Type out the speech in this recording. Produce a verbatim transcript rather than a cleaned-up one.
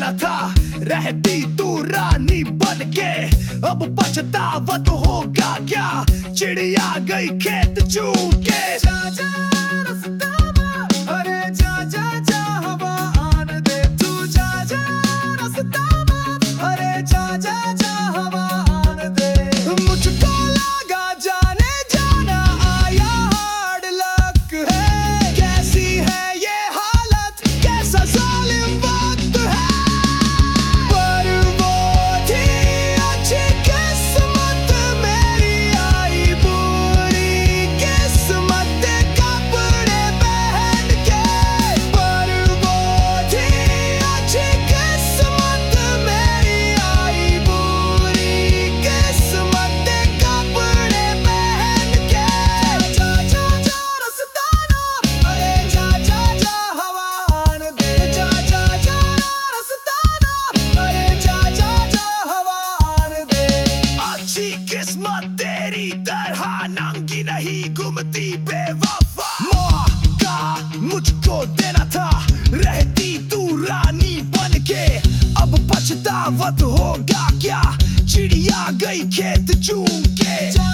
देना था, रहती तू रानी बन के। अब पछतावा तो होगा क्या, चिड़िया गई खेत चूम के। जा जा रस्तावा, अरे जा जा जा हवा आन दे। तू जा जा रस्तावा, अरे जा जा जा हवा आन दे। मुझको लगा जाने जाना आया हार्ड लक है, कैसी है ये हालत, कैसा जालिम वक्त है। पर वो थी अच्छी किस्मत मेरी, आई बुरी किस्मत कपड़े पहन के। पर वो थी अच्छी किस्मत मेरी, आई बुरी किस्मत कपड़े पहन के। जा जा जा रस्ताना, अरे जा जा जा हवा आन दे। जा जा जा रस्ताना, अरे जा जा जा हवा आन दे। अच्छी किस्मत तेरी तरह नंगी नहीं घूमती बेवफा। मौका मुझको देना था, रहती तू रानी बन के। अब पछतावा तो होगा क्या, चिड़िया गई खेत चूम के।